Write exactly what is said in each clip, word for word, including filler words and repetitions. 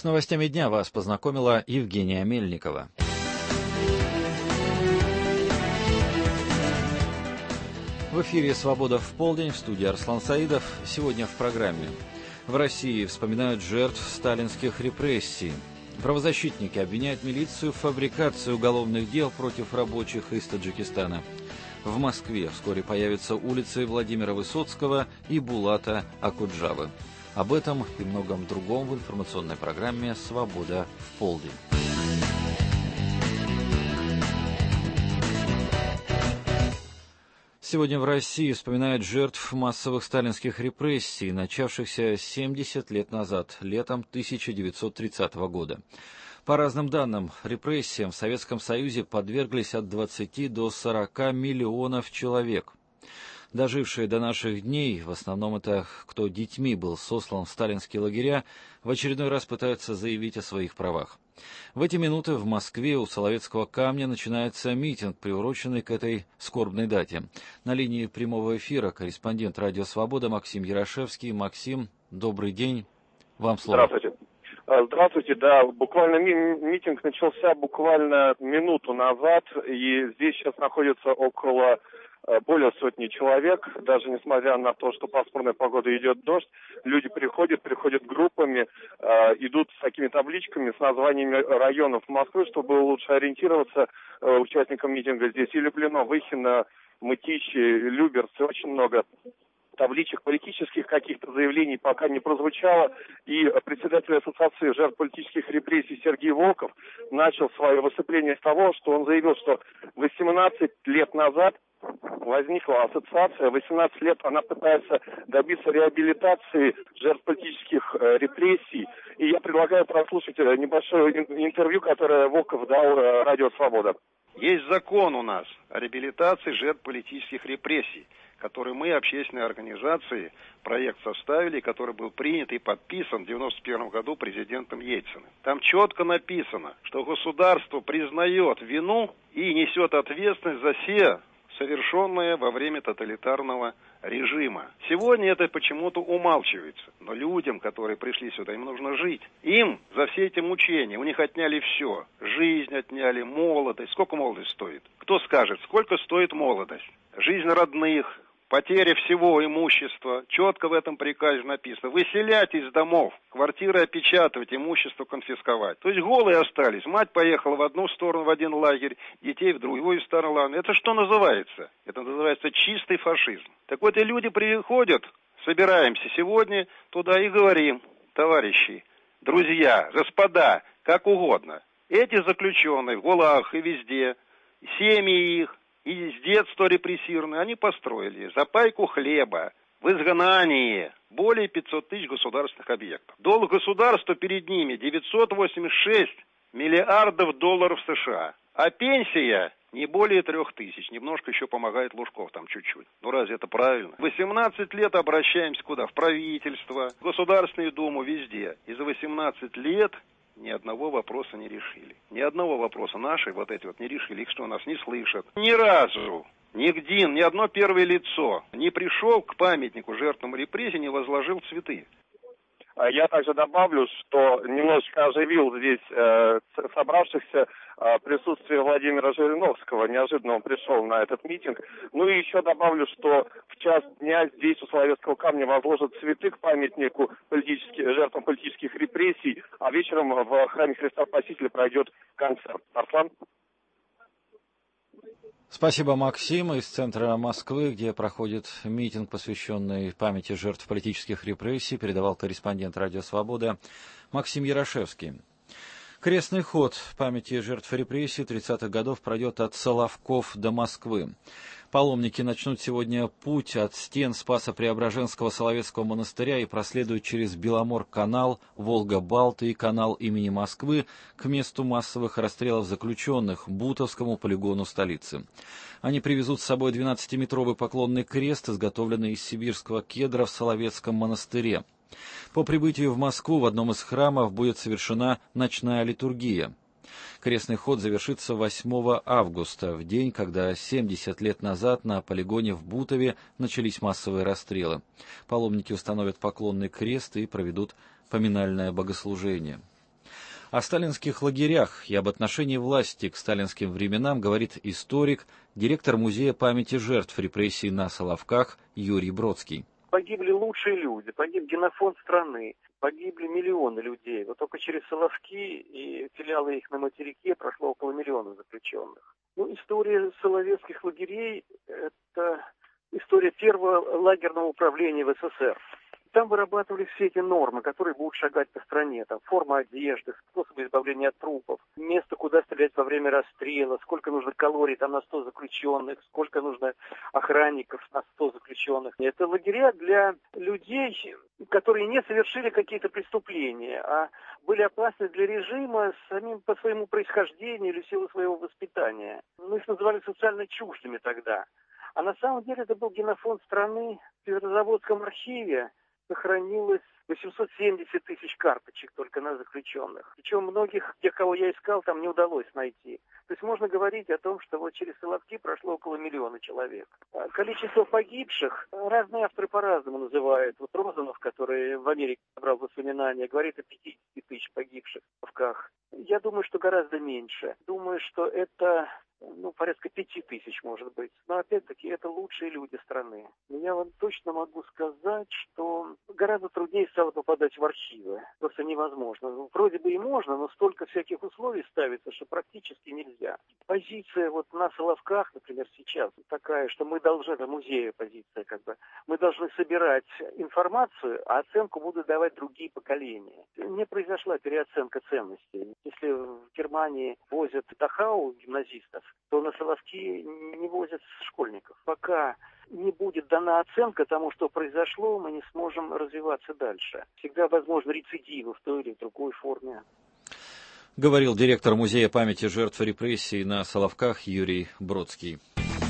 С новостями дня вас познакомила Евгения Мельникова. В эфире «Свобода в полдень», в студии Арслан Саидов. Сегодня в программе. В России вспоминают жертв сталинских репрессий. Правозащитники обвиняют милицию в фабрикации уголовных дел против рабочих из Таджикистана. В Москве вскоре появятся улицы Владимира Высоцкого и Булата Акуджавы. Об этом и многом другом в информационной программе «Свобода в полдень». Сегодня в России вспоминают жертв массовых сталинских репрессий, начавшихся семьдесят лет назад, летом тысяча девятьсот тридцатого года. По разным данным, репрессиям в Советском Союзе подверглись от двадцати до сорока миллионов человек. Дожившие до наших дней, в основном это кто детьми был сослан в сталинские лагеря, в очередной раз пытаются заявить о своих правах. В эти минуты в Москве у Соловецкого камня начинается митинг, приуроченный к этой скорбной дате. На линии прямого эфира корреспондент «Радио Свобода» Максим Ярошевский. Максим, добрый день. Вам слово. Здравствуйте. Здравствуйте, да, буквально ми- митинг начался буквально минуту назад, и здесь сейчас находится около более сотни человек, даже несмотря на то, что пасмурная погода, идет дождь, люди приходят, приходят группами, э, идут с такими табличками с названиями районов Москвы, чтобы лучше ориентироваться э, участникам митинга. Здесь и Люблино, Выхино, Мытищи, Люберцы, очень много табличек, политических каких-то заявлений пока не прозвучало, и председатель Ассоциации жертв политических репрессий Сергей Волков начал свое выступление с того, что он заявил, что восемнадцать лет назад возникла ассоциация, восемнадцать лет она пытается добиться реабилитации жертв политических э, репрессий, и я предлагаю прослушать небольшое интервью, которое Волков дал э, Радио Свобода. Есть закон у нас о реабилитации жертв политических репрессий, который мы, общественные организации, проект составили, который был принят и подписан в девяносто первом году президентом Ельциным. Там четко написано, что государство признает вину и несет ответственность за все совершенное во время тоталитарного режима. Сегодня это почему-то умалчивается. Но людям, которые пришли сюда, им нужно жить. Им за все эти мучения, у них отняли все. Жизнь отняли, молодость. Сколько молодость стоит? Кто скажет, сколько стоит молодость? Жизнь родных, потеря всего имущества. Четко в этом приказе написано. Выселять из домов, квартиры опечатывать, имущество конфисковать. То есть голые остались. Мать поехала в одну сторону, в один лагерь, детей в другую сторону лагеря. Это что называется? Это называется чистый фашизм. Так вот и люди приходят, собираемся сегодня туда и говорим, товарищи, друзья, господа, как угодно. Эти заключенные в ГУЛАГах и везде, семьи их, и с детства репрессированные, они построили за пайку хлеба в изгнании более пятьсот тысяч государственных объектов. Долг государства перед ними девятьсот восемьдесят шесть миллиардов долларов США, а пенсия не более трех тысяч. Немножко еще помогает Лужков там чуть-чуть. Ну разве это правильно? восемнадцать лет обращаемся куда? В правительство, в Государственную Думу, везде. И за восемнадцать лет ни одного вопроса не решили. Ни одного вопроса наши вот эти вот не решили. Их что, нас не слышат? Ни разу нигде, ни одно первое лицо не пришел к памятнику жертвам репрессий, не возложил цветы. Я также добавлю, что немножечко оживил здесь э, собравшихся э, присутствие Владимира Жириновского. Неожиданно он пришел на этот митинг. Ну и еще добавлю, что в час дня здесь у Соловецкого камня возложат цветы к памятнику политических, жертвам политических репрессий, а вечером в храме Христа Спасителя пройдет концерт. Арслан? Спасибо, Максим. Из центра Москвы, где проходит митинг, посвященный памяти жертв политических репрессий, передавал корреспондент «Радио Свобода» Максим Ярошевский. Крестный ход памяти жертв репрессий тридцатых годов пройдет от Соловков до Москвы. Паломники начнут сегодня путь от стен Спасо-Преображенского Соловецкого монастыря и проследуют через Беломор-канал, Волга-Балт и канал имени Москвы к месту массовых расстрелов заключенных, Бутовскому полигону столицы. Они привезут с собой двенадцатиметровый поклонный крест, изготовленный из сибирского кедра в Соловецком монастыре. По прибытию в Москву в одном из храмов будет совершена ночная литургия. Крестный ход завершится восьмого августа, в день, когда семьдесят лет назад на полигоне в Бутове начались массовые расстрелы. Паломники установят поклонный крест и проведут поминальное богослужение. О сталинских лагерях и об отношении власти к сталинским временам говорит историк, директор Музея памяти жертв репрессий на Соловках Юрий Бродский. Погибли лучшие люди, погиб генофонд страны, погибли миллионы людей. Вот только через Соловки и филиалы их на материке прошло около миллиона заключенных. Ну, история соловецких лагерей – это история первого лагерного управления в СССР. Там вырабатывались все эти нормы, которые будут шагать по стране. Там форма одежды, способы избавления от трупов, место, куда стрелять во время расстрела, сколько нужно калорий там на сто заключенных, сколько нужно охранников на сто заключенных. Это лагеря для людей, которые не совершили какие-то преступления, а были опасны для режима самим по своему происхождению или в силу своего воспитания. Мы их называли социально чуждыми тогда. А на самом деле это был генофонд страны. В Петрозаводском архиве сохранилось восемьсот семьдесят тысяч карточек только на заключенных. Причем многих, тех, кого я искал, там не удалось найти. То есть можно говорить о том, что вот через Соловки прошло около миллиона человек. Количество погибших разные авторы по-разному называют. Вот Розанов, который в Америке собрал воспоминания, говорит о пятидесяти тысяч погибших в Соловках. Я думаю, что гораздо меньше. Думаю, что это... ну, порядка пяти тысяч, может быть. Но, опять-таки, это лучшие люди страны. Я вам точно могу сказать, что гораздо труднее стало попадать в архивы. Просто невозможно. Ну, вроде бы и можно, но столько всяких условий ставится, что практически нельзя. Позиция вот на Соловках, например, сейчас такая, что мы должны, это музея позиция как бы, мы должны собирать информацию, а оценку будут давать другие поколения. Не произошла переоценка ценностей. Если в Германии возят Дахау гимназистов, то на Соловки не возят школьников. Пока не будет дана оценка тому, что произошло, мы не сможем развиваться дальше. Всегда возможны рецидивы в той или другой форме. Говорил директор Музея памяти жертв репрессий на Соловках Юрий Бродский.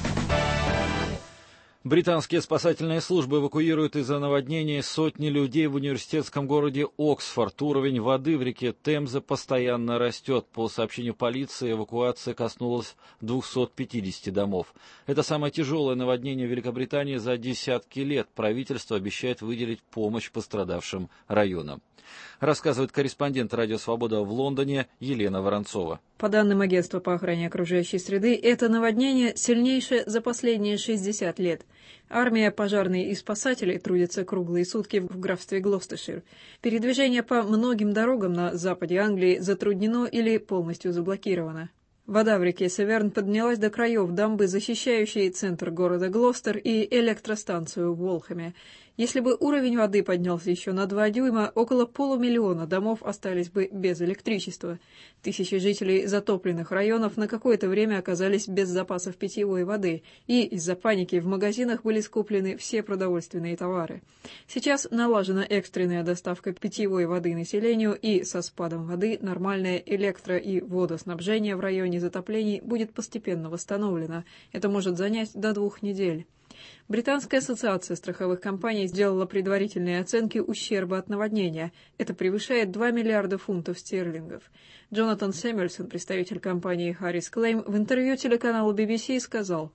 Британские спасательные службы эвакуируют из-за наводнения сотни людей в университетском городе Оксфорд. Уровень воды в реке Темза постоянно растет. По сообщению полиции, эвакуация коснулась двухсот пятидесяти домов. Это самое тяжелое наводнение в Великобритании за десятки лет. Правительство обещает выделить помощь пострадавшим районам. Рассказывает корреспондент «Радио Свобода» в Лондоне Елена Воронцова. По данным Агентства по охране окружающей среды, это наводнение сильнейшее за последние шестьдесят лет. Армия пожарные и спасатели трудятся круглые сутки в графстве Глостершир. Передвижение по многим дорогам на западе Англии затруднено или полностью заблокировано. Вода в реке Северн поднялась до краев дамбы, защищающей центр города Глостер и электростанцию в Уолхэме. Если бы уровень воды поднялся еще на два дюйма, около полумиллиона домов остались бы без электричества. Тысячи жителей затопленных районов на какое-то время оказались без запасов питьевой воды, и из-за паники в магазинах были скуплены все продовольственные товары. Сейчас налажена экстренная доставка питьевой воды населению, и со спадом воды нормальное электро- и водоснабжение в районе затоплений будет постепенно восстановлено. Это может занять до двух недель. Британская ассоциация страховых компаний сделала предварительные оценки ущерба от наводнения. Это превышает два миллиарда фунтов стерлингов. Джонатан Сэмюэльсон, представитель компании Harris Claim, в интервью телеканалу би би си сказал: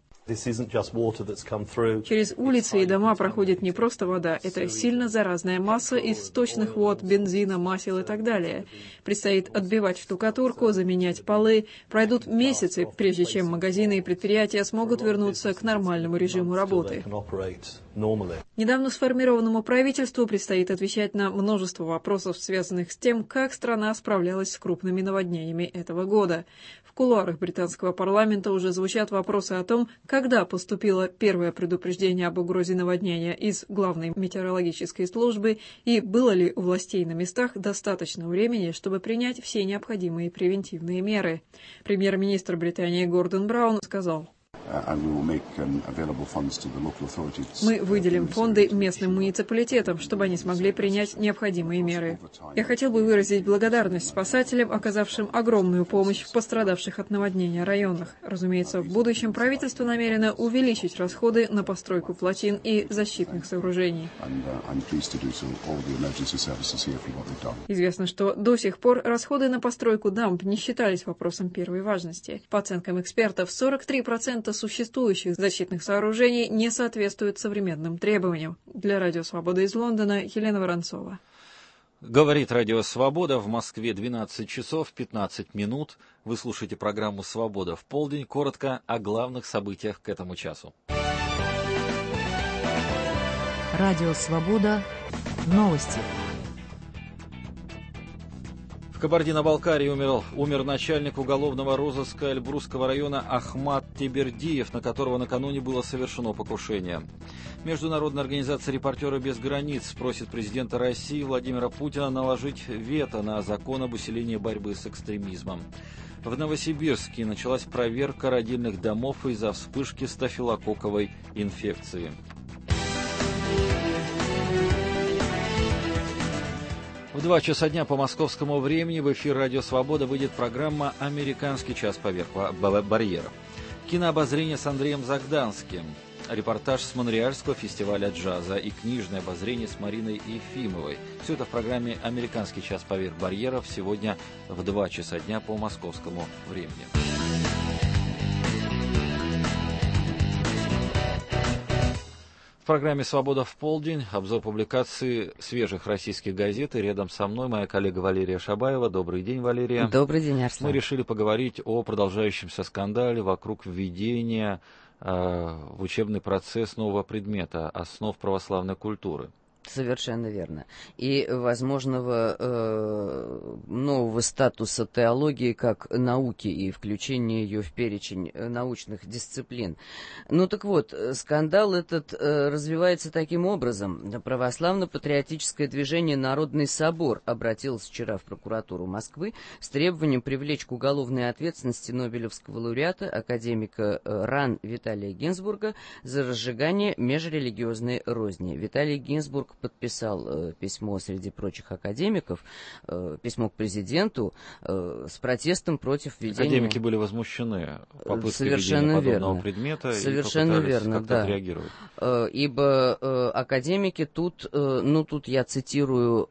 через улицы и дома проходит не просто вода, это сильно заразная масса из сточных вод, бензина, масел и так далее. Предстоит отбивать штукатурку, заменять полы. Пройдут месяцы, прежде чем магазины и предприятия смогут вернуться к нормальному режиму работы. Недавно сформированному правительству предстоит отвечать на множество вопросов, связанных с тем, как страна справлялась с крупными наводнениями этого года. В кулуарах британского парламента уже звучат вопросы о том, когда поступило первое предупреждение об угрозе наводнения из главной метеорологической службы и было ли у властей на местах достаточно времени, чтобы принять все необходимые превентивные меры. Премьер-министр Британии Гордон Браун сказал: мы выделим фонды местным муниципалитетам, чтобы они смогли принять необходимые меры. Я хотел бы выразить благодарность спасателям, оказавшим огромную помощь в пострадавших от наводнения районах. Разумеется, в будущем правительство намерено увеличить расходы на постройку плотин и защитных сооружений. Известно, что до сих пор расходы на постройку дамб не считались вопросом первой важности. По оценкам экспертов, сорок три процента существующих защитных сооружений не соответствуют современным требованиям. Для Радио Свобода из Лондона Елена Воронцова. Говорит Радио Свобода. В Москве двенадцать часов пятнадцать минут. Вы слушаете программу «Свобода в полдень». Коротко о главных событиях к этому часу. Радио Свобода. Новости. В Кабардино-Балкарии умер, умер начальник уголовного розыска Эльбрусского района Ахмат Тебердиев, на которого накануне было совершено покушение. Международная организация «Репортеры без границ» просит президента России Владимира Путина наложить вето на закон об усилении борьбы с экстремизмом. В Новосибирске началась проверка родильных домов из-за вспышки стафилококковой инфекции. В два часа дня по московскому времени в эфир «Радио Свобода» выйдет программа «Американский час поверх барьера». Кинообозрение с Андреем Загданским, репортаж с Монреальского фестиваля джаза и книжное обозрение с Мариной Ефимовой. Все это в программе «Американский час поверх барьеров» сегодня в два часа дня по московскому времени. В программе «Свобода в полдень» обзор публикации свежих российских газет. И рядом со мной моя коллега Валерия Шабаева. Добрый день, Валерия. Добрый день, Арслан. Мы решили поговорить о продолжающемся скандале вокруг введения э, в учебный процесс нового предмета «Основ православной культуры». Совершенно верно. И возможного э, нового статуса теологии как науки и включения ее в перечень научных дисциплин. Ну так вот, скандал этот э, развивается таким образом. Православно-патриотическое движение «Народный собор» обратилось вчера в прокуратуру Москвы с требованием привлечь к уголовной ответственности нобелевского лауреата, академика э, РАН Виталия Гинзбурга за разжигание межрелигиозной розни. Виталий Гинзбург подписал э, письмо среди прочих академиков, э, письмо к президенту э, с протестом против введения... Академики были возмущены попыткой введения подобного предмета. Совершенно и верно, как-то да. отреагировать. Э, ибо э, академики тут, э, ну тут я цитирую...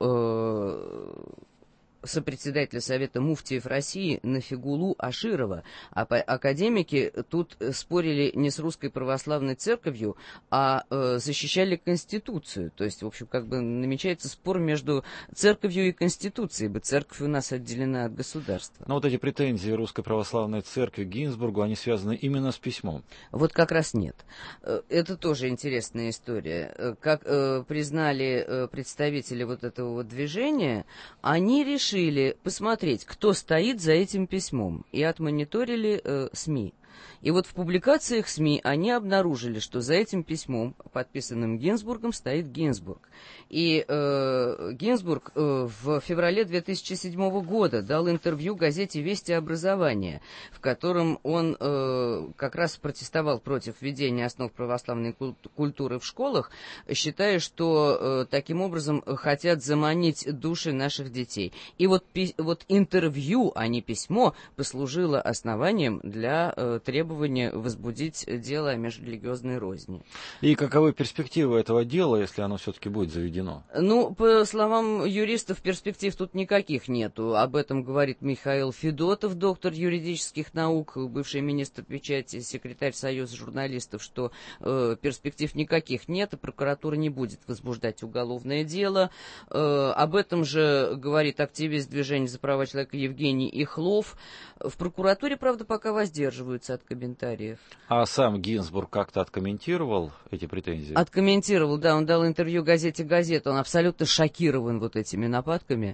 Э, сопредседателя Совета муфтиев России Нафигулу Аширова. А академики тут спорили не с Русской Православной Церковью, а э, защищали Конституцию. То есть, в общем, как бы намечается спор между Церковью и Конституцией, ибо Церковь у нас отделена от государства. Но вот эти претензии Русской Православной Церкви к Гинзбургу, они связаны именно с письмом. Вот как раз нет. Это тоже интересная история. Как э, признали э, представители вот этого вот движения, они решили решили посмотреть, кто стоит за этим письмом, и отмониторили э, СМИ. И вот в публикациях СМИ они обнаружили, что за этим письмом, подписанным Гинзбургом, стоит Гинзбург. И э, Гинзбург э, в феврале две тысячи седьмого года дал интервью газете «Вести образования», в котором он э, как раз протестовал против введения основ православной культуры в школах, считая, что э, таким образом хотят заманить души наших детей. И вот, пи- вот интервью, а не письмо, послужило основанием для э, требования возбудить дело о межрелигиозной розни. И каковы перспективы этого дела, если оно все-таки будет заведено? Ну, по словам юристов, перспектив тут никаких нету. Об этом говорит Михаил Федотов, доктор юридических наук, бывший министр печати, секретарь Союза журналистов, что э, перспектив никаких нет, и прокуратура не будет возбуждать уголовное дело. Э, об этом же говорит активист движения за права человека Евгений Ихлов. В прокуратуре, правда, пока воздерживаются от комментариев. А сам Гинзбург как-то откомментировал эти претензии? Откомментировал, да, он дал интервью газете «Газета», он абсолютно шокирован вот этими нападками.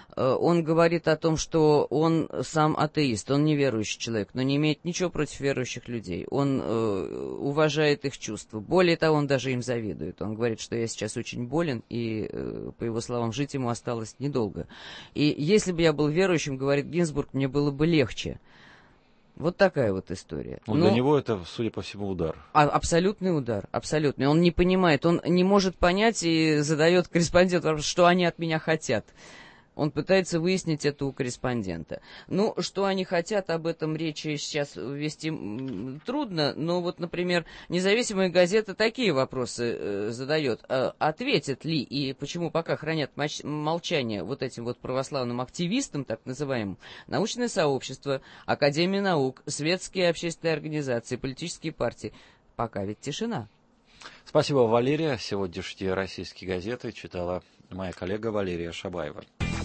Он говорит о том, что он сам атеист, он неверующий человек, но не имеет ничего против верующих людей. Он э, уважает их чувства. Более того, он даже им завидует. Он говорит, что я сейчас очень болен, и, э, по его словам, жить ему осталось недолго. И если бы я был верующим, говорит Гинзбург, мне было бы легче. Вот такая вот история. Но для него это, судя по всему, удар. А, абсолютный удар, абсолютный. Он не понимает, он не может понять и задает корреспонденту, что они от меня хотят. Он пытается выяснить это у корреспондента. Ну, что они хотят, об этом речи сейчас вести трудно, но вот, например, независимая газета такие вопросы э, задает. Э, ответят ли и почему пока хранят моч- молчание вот этим вот православным активистам, так называемым, научное сообщество, Академия наук, светские общественные организации, политические партии? Пока ведь тишина. Спасибо, Валерия. Сегодняшние российские газеты читала моя коллега Валерия Шабаева.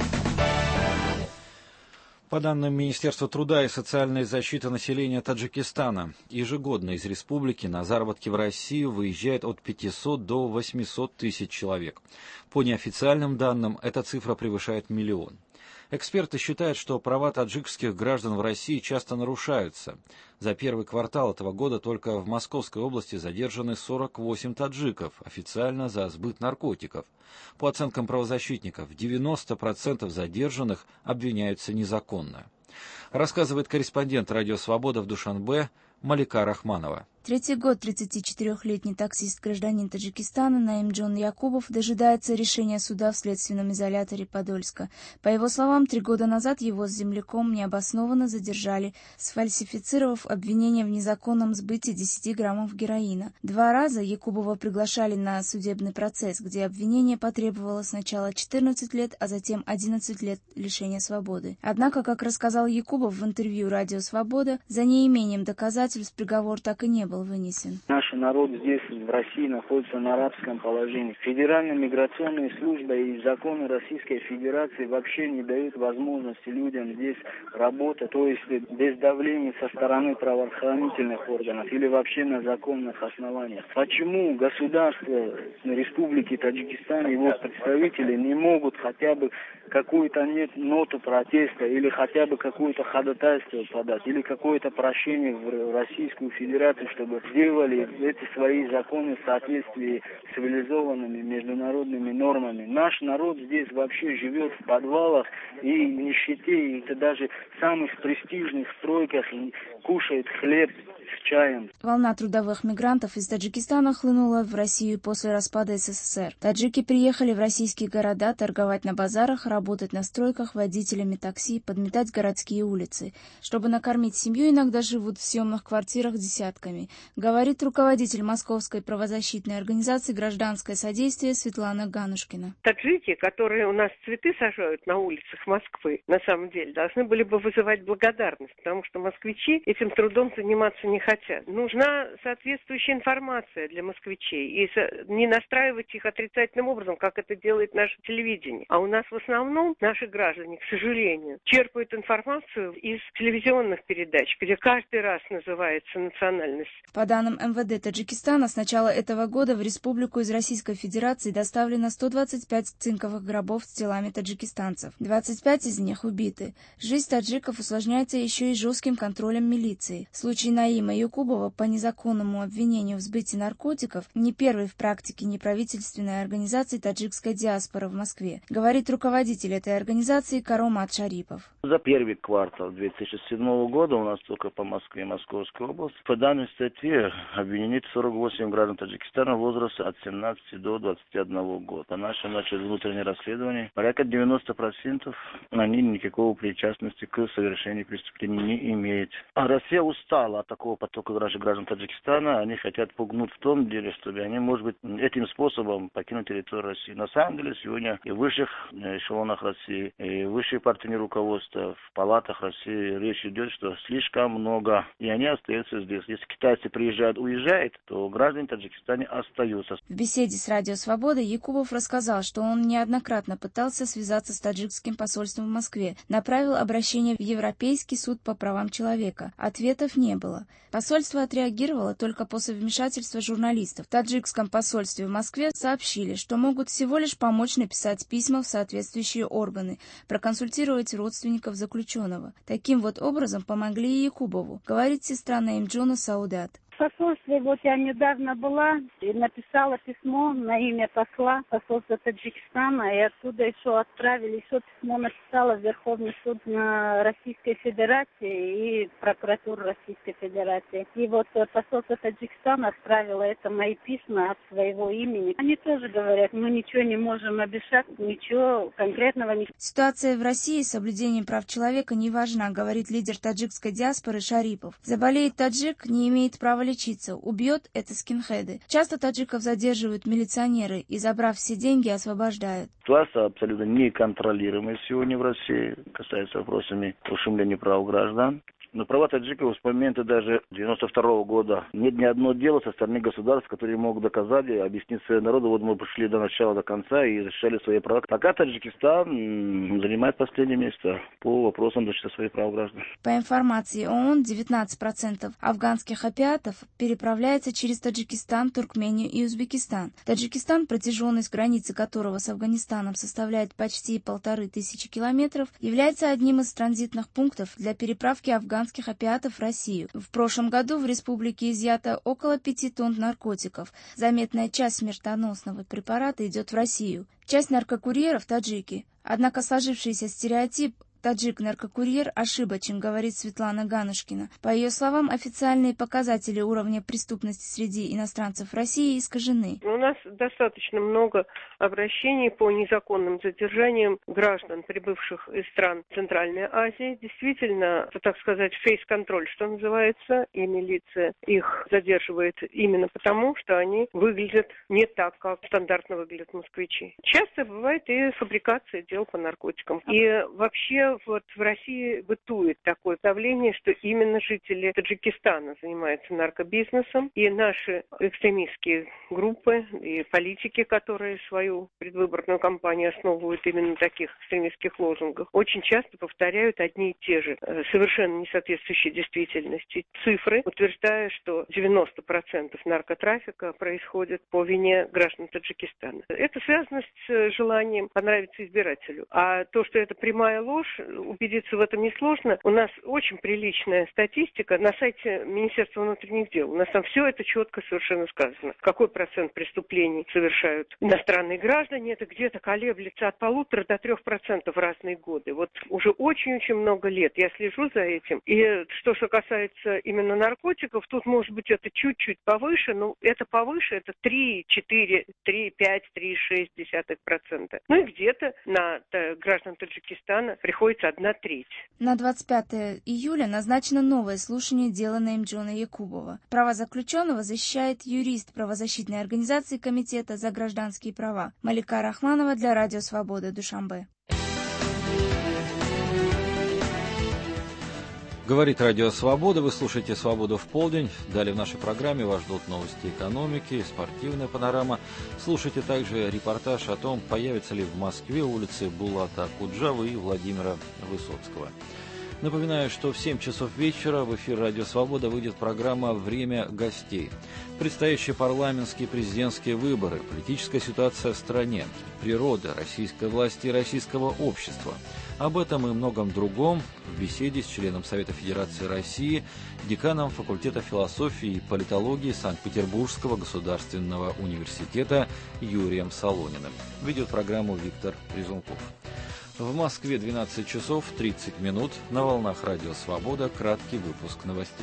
По данным Министерства труда и социальной защиты населения Таджикистана, ежегодно из республики на заработки в Россию выезжает от пятисот до восьмисот тысяч человек. По неофициальным данным, эта цифра превышает миллион. Эксперты считают, что права таджикских граждан в России часто нарушаются. За первый квартал этого года только в Московской области задержаны сорок восемь таджиков, официально за сбыт наркотиков. По оценкам правозащитников, девяносто процентов задержанных обвиняются незаконно. Рассказывает корреспондент «Радио Свобода» в Душанбе Малика Рахманова. Третий год тридцатичетырехлетний таксист-гражданин Таджикистана Наимджон Якубов дожидается решения суда в следственном изоляторе Подольска. По его словам, три года назад его с земляком необоснованно задержали, сфальсифицировав обвинение в незаконном сбытии десяти граммов героина. Два раза Якубова приглашали на судебный процесс, где обвинение потребовало сначала четырнадцать лет, а затем одиннадцать лет лишения свободы. Однако, как рассказал Якубов в интервью «Радио Свобода», за неимением доказательств приговор так и не был вынесен. Наш народ здесь, в России, находится на рабском положении. Федеральная миграционная служба и законы Российской Федерации вообще не дают возможности людям здесь работать, то есть без давления со стороны правоохранительных органов или вообще на законных основаниях. Почему государство Республики Таджикистан, его представители не могут хотя бы какую-то нет ноту протеста или хотя бы какое-то ходатайство подать, или какое-то прощение в Российскую Федерацию, чтобы сделали эти свои законы в соответствии с цивилизованными международными нормами. Наш народ здесь вообще живет в подвалах и в нищете, и даже в самых престижных стройках кушает хлеб с чаем. Волна трудовых мигрантов из Таджикистана хлынула в Россию после распада СССР. Таджики приехали в российские города торговать на базарах, работать на стройках, водителями такси, подметать городские улицы. Чтобы накормить семью, иногда живут в съемных квартирах десятками, говорит руководитель Московской правозащитной организации «Гражданское содействие» Светлана Ганушкина. Таджики, которые у нас цветы сажают на улицах Москвы, на самом деле, должны были бы вызывать благодарность, потому что москвичи этим трудом заниматься не хотят. Нужна соответствующая информация для москвичей, и не настраивать их отрицательным образом, как это делает наше телевидение. А у нас в основном наши граждане, к сожалению, черпают информацию из телевизионных передач, где каждый раз называется национальность. По данным эм вэ дэ Таджикистана, с начала этого года в республику из Российской Федерации доставлено сто двадцать пять цинковых гробов с телами таджикистанцев. двадцать пять из них убиты. Жизнь таджиков усложняется еще и жестким контролем милиции. Случай Наима Якубова по незаконному обвинению в сбытии наркотиков не первый в практике неправительственной организации таджикской диаспоры в Москве, говорит руководитель этой организации Каромат Шарипов. За первый квартал две тысячи седьмого года у нас только по Москве и Московской области по данной статье обвинены сорок восемь граждан Таджикистана в возрасте от семнадцати до двадцати одного года. По нашему началу внутреннее расследование, порядка девяносто процентов они никакого причастности к совершению преступлений не имеют. А Россия устала от такого потока граждан, граждан Таджикистана. Они хотят пугнуть в том деле, чтобы они, может быть, этим способом покинуть территорию России. На самом деле, сегодня и в высших эшелонах России, и в высшей партийной руководстве, в палатах России речь идет, что слишком много, и они остаются здесь. Если китайцы приезжают, уезжают, то граждане Таджикистана остаются. В беседе с «Радио Свобода» Якубов рассказал, что он неоднократно пытался связаться с таджикским посольством в Москве, направил обращение в Европейский суд по правам человека. Ответов не было. Посольство отреагировало только после вмешательства журналистов. В таджикском посольстве в Москве сообщили, что могут всего лишь помочь написать письма в соответствующие органы, проконсультировать родственников заключенного. Таким вот образом помогли и Якубову, говорит сестра Наимджона Саудат. В посольстве вот я недавно была и написала письмо на имя посла посольства Таджикистана, и оттуда еще отправили, еще письмо написала в Верховный суд на Российской Федерации и прокуратуру Российской Федерации. И вот посольство Таджикистана отправило это мои письма от своего имени. Они тоже говорят, мы ничего не можем обещать, ничего конкретного не... Ситуация в России с соблюдением прав человека не важна, говорит лидер таджикской диаспоры Шарипов. Заболеет таджик, не имеет права лечиться, убьет — это скинхеды. Часто таджиков задерживают милиционеры и, забрав все деньги, освобождают. Ситуация абсолютно неконтролируемая сегодня в России, касается вопросами ущемления прав граждан. Но права таджиков с момента даже девяносто второго года нет ни одного дела со стороны государств, которые могут доказать и объяснить своему народу, вот мы пришли до начала, до конца и защищали свои права. Пока Таджикистан занимает последнее место по вопросам защиты своих прав граждан. По информации ООН, девятнадцать процентов афганских опиатов переправляется через Таджикистан, Туркмению и Узбекистан. Таджикистан, протяженность границы которого с Афганистаном составляет почти полторы тысячи километров, является одним из транзитных пунктов для переправки афганских опиатов в Россию. В прошлом году в республике изъято около пяти тонн наркотиков. Заметная часть смертоносного препарата идет в Россию. Часть наркокурьеров – таджики. Однако сложившийся стереотип «таджик-наркокурьер» ошибочен, говорит Светлана Ганушкина. По ее словам, официальные показатели уровня преступности среди иностранцев в России искажены. У нас достаточно много обращений по незаконным задержаниям граждан, прибывших из стран Центральной Азии. Действительно, так сказать, фейс-контроль, что называется, и милиция их задерживает именно потому, что они выглядят не так, как стандартно выглядят москвичи. Часто бывает и фабрикация дел по наркотикам. И вообще вот в России бытует такое давление, что именно жители Таджикистана занимаются наркобизнесом, и наши экстремистские группы и политики, которые свою предвыборную кампанию основывают именно на таких экстремистских лозунгах, очень часто повторяют одни и те же, совершенно не соответствующие действительности цифры, утверждая, что девяносто процентов наркотрафика происходит по вине граждан Таджикистана. Это связано с желанием понравиться избирателю. А то, что это прямая ложь, убедиться в этом несложно. У нас очень приличная статистика на сайте Министерства внутренних дел. У нас там все это четко совершенно сказано. Какой процент преступлений совершают иностранные граждане, это где-то колеблется от полутора до трех процентов в разные годы. Вот уже очень-очень много лет я слежу за этим. И что же касается именно наркотиков, тут может быть это чуть-чуть повыше, но это повыше, это три, четыре, три, пять, три, шесть десятых процента. Ну и где-то на граждан Таджикистана приходится одна треть. На двадцать пятое июля назначено новое слушание дела Наимджона Якубова. Права заключенного защищает юрист правозащитной организации Комитета за гражданские права Малика Рахманова для Радио Свобода, Душанбе. Говорит Радио Свобода. Вы слушаете «Свободу в полдень». Далее в нашей программе вас ждут новости экономики, спортивная панорама. Слушайте также репортаж о том, появятся ли в Москве улицы Булата Акуджавы и Владимира Высоцкого. Напоминаю, что в семь часов вечера в эфир «Радио Свобода» выйдет программа «Время гостей». Предстоящие парламентские и президентские выборы, политическая ситуация в стране, природа российской власти и российского общества. Об этом и многом другом в беседе с членом Совета Федерации России, деканом факультета философии и политологии Санкт-Петербургского государственного университета Юрием Солониным. Ведет программу Виктор Резунков. В Москве двенадцать часов тридцать минут. На волнах Радио Свобода краткий выпуск новостей.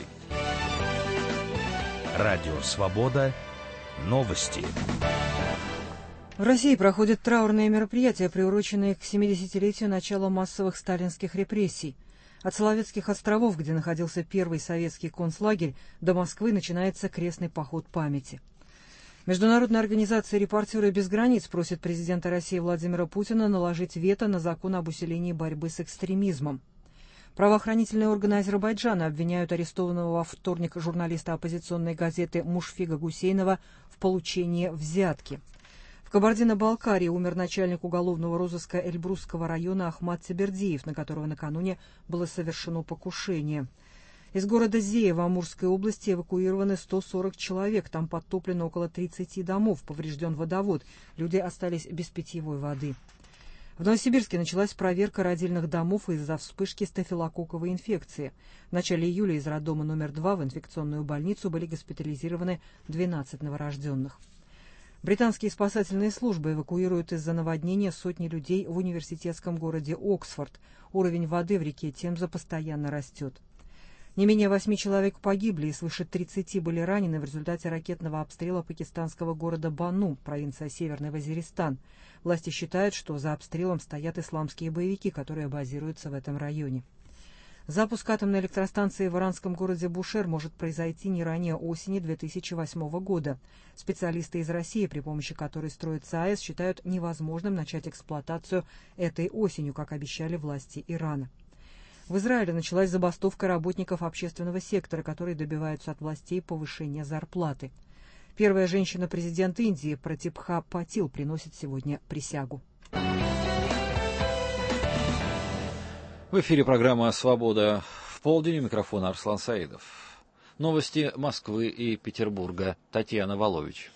Радио Свобода. Новости. В России проходят траурные мероприятия, приуроченные к семидесятилетию начала массовых сталинских репрессий. От Соловецких островов, где находился первый советский концлагерь, до Москвы начинается крестный поход памяти. Международная организация «Репортеры без границ» просит президента России Владимира Путина наложить вето на закон об усилении борьбы с экстремизмом. Правоохранительные органы Азербайджана обвиняют арестованного во вторник журналиста оппозиционной газеты Мушфига Гусейнова в получении взятки. В Кабардино-Балкарии умер начальник уголовного розыска Эльбрусского района Ахмат Цибердиев, на которого накануне было совершено покушение. Из города Зея в Амурской области эвакуированы сто сорок человек. Там подтоплено около тридцати домов, поврежден водовод. Люди остались без питьевой воды. В Новосибирске началась проверка родильных домов из-за вспышки стафилококковой инфекции. В начале июля из роддома номер два в инфекционную больницу были госпитализированы двенадцать новорожденных. Британские спасательные службы эвакуируют из-за наводнения сотни людей в университетском городе Оксфорд. Уровень воды в реке Темза постоянно растет. Не менее восьми человек погибли и свыше тридцати были ранены в результате ракетного обстрела пакистанского города Бану, провинция Северный Вазиристан. Власти считают, что за обстрелом стоят исламские боевики, которые базируются в этом районе. Запуск атомной электростанции в иранском городе Бушер может произойти не ранее осени две тысячи восьмого года. Специалисты из России, при помощи которой строится АЭС, считают невозможным начать эксплуатацию этой осенью, как обещали власти Ирана. В Израиле началась забастовка работников общественного сектора, которые добиваются от властей повышения зарплаты. Первая женщина-президент Индии Пратибха Патил приносит сегодня присягу. В эфире программа «Свобода в полдень». У микрофона Арслан Саидов. Новости Москвы и Петербурга. Татьяна Волович.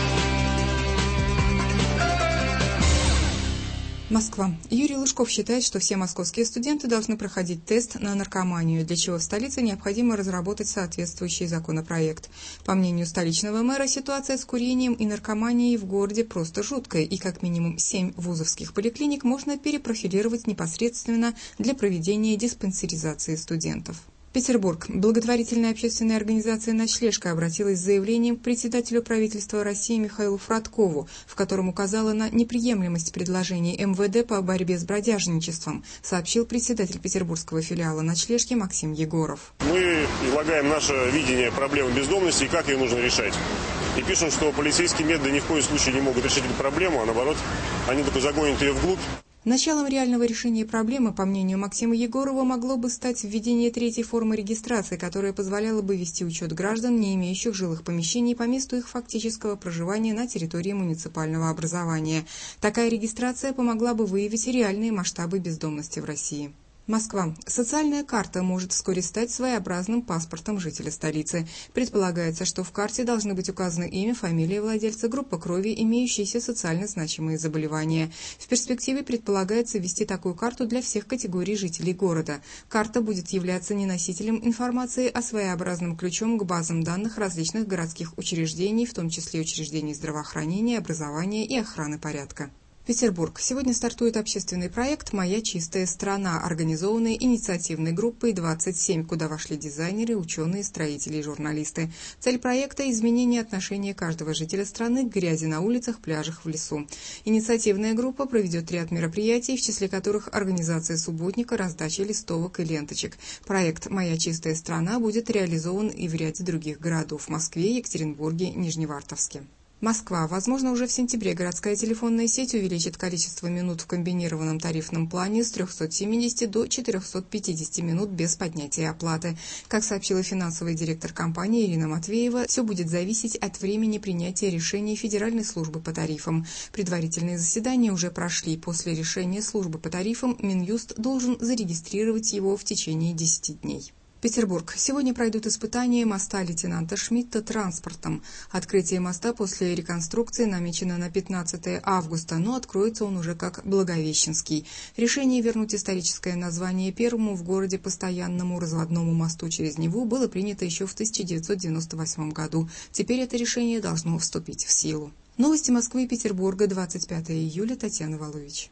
Москва. Юрий Лужков считает, что все московские студенты должны проходить тест на наркоманию, для чего в столице необходимо разработать соответствующий законопроект. По мнению столичного мэра, ситуация с курением и наркоманией в городе просто жуткая, и как минимум семь вузовских поликлиник можно перепрофилировать непосредственно для проведения диспансеризации студентов. Петербург. Благотворительная общественная организация «Ночлежка» обратилась с заявлением к председателю правительства России Михаилу Фродкову, в котором указала на неприемлемость предложений эм вэ дэ по борьбе с бродяжничеством, сообщил председатель петербургского филиала «Ночлежки» Максим Егоров. Мы излагаем наше видение проблемы бездомности и как ее нужно решать. И пишем, что полицейские методы ни в коем случае не могут решить эту проблему, а наоборот, они только загонят ее вглубь. Началом реального решения проблемы, по мнению Максима Егорова, могло бы стать введение третьей формы регистрации, которая позволяла бы вести учет граждан, не имеющих жилых помещений по месту их фактического проживания на территории муниципального образования. Такая регистрация помогла бы выявить реальные масштабы бездомности в России. Москва. Социальная карта может вскоре стать своеобразным паспортом жителя столицы. Предполагается, что в карте должны быть указаны имя, фамилия владельца, группа крови, имеющиеся социально значимые заболевания. В перспективе предполагается ввести такую карту для всех категорий жителей города. Карта будет являться не носителем информации, а своеобразным ключом к базам данных различных городских учреждений, в том числе учреждений здравоохранения, образования и охраны порядка. Петербург. Сегодня стартует общественный проект «Моя чистая страна», организованный инициативной группой двадцать семь, куда вошли дизайнеры, ученые, строители и журналисты. Цель проекта – изменение отношения каждого жителя страны к грязи на улицах, пляжах, в лесу. Инициативная группа проведет ряд мероприятий, в числе которых организация субботника, раздача листовок и ленточек. Проект «Моя чистая страна» будет реализован и в ряде других городов – в Москве, Екатеринбурге, Нижневартовске. Москва. Возможно, уже в сентябре городская телефонная сеть увеличит количество минут в комбинированном тарифном плане с трёхсот семидесяти до четырёхсот пятидесяти минут без поднятия оплаты. Как сообщила финансовый директор компании Ирина Матвеева, все будет зависеть от времени принятия решений Федеральной службы по тарифам. Предварительные заседания уже прошли. После решения службы по тарифам Минюст должен зарегистрировать его в течение десяти дней. Петербург. Сегодня пройдут испытания моста лейтенанта Шмидта транспортом. Открытие моста после реконструкции намечено на пятнадцатое августа, но откроется он уже как Благовещенский. Решение вернуть историческое название первому в городе постоянному разводному мосту через Неву было принято еще в тысяча девятьсот девяносто восьмом году. Теперь это решение должно вступить в силу. Новости Москвы и Петербурга, двадцать пятое июля, Татьяна Волович.